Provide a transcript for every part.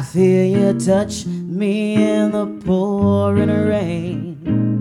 feel you touch me in the pouring rain,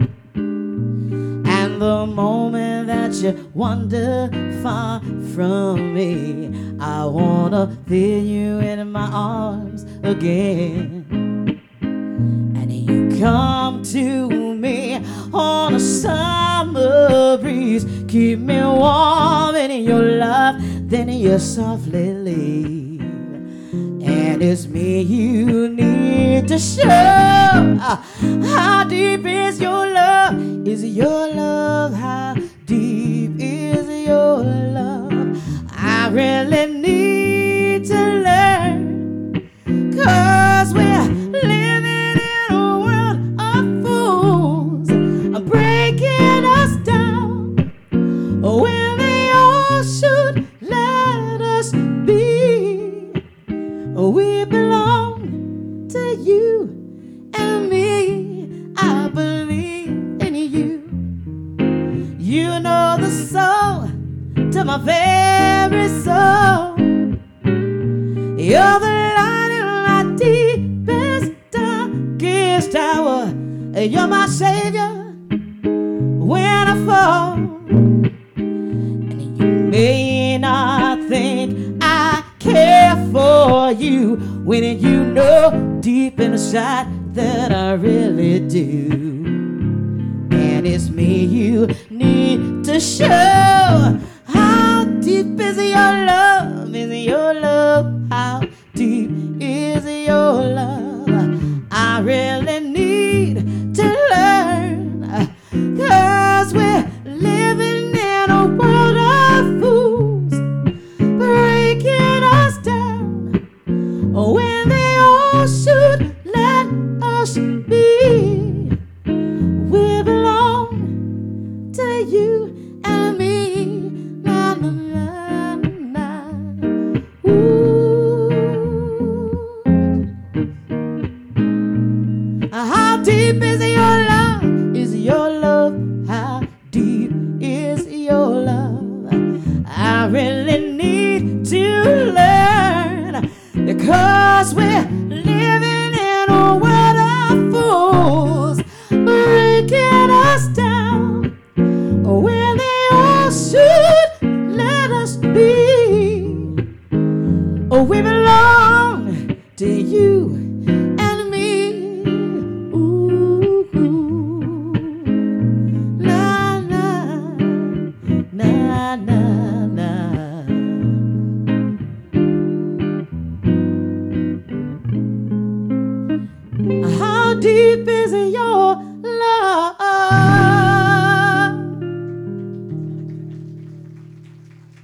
and the moment that you wander far from me, I wanna feel you in my arms again. And you come to me on a summer breeze, keep me warm in your love, then you softly leave. And it's me you need to show. How deep is your love? Is your love? How deep is your love? I really need to learn, 'cause we're living in a world of fools, breaking us down when they all should let us be. We belong to you and me. I believe in you. You know the soul to my very soul. You're the light in my deepest, darkest hour. You're my savior when I fall. And you may not think I care for you, when you know deep inside that I really do. And it's me you need to show. How deep is your love? Is your love? How deep is your love? I really need to learn, 'cause we're living in a world of fools, breaking us down when they all should let us be. We belong to you and me. Na, na, na, na. Ooh. How deep is your love? Is your love? How deep is your love? I really need to learn, because we're living in a world of fools, breaking us down when they all should let us be. Oh, we belong to you and me. Ooh, na na na na na. How deep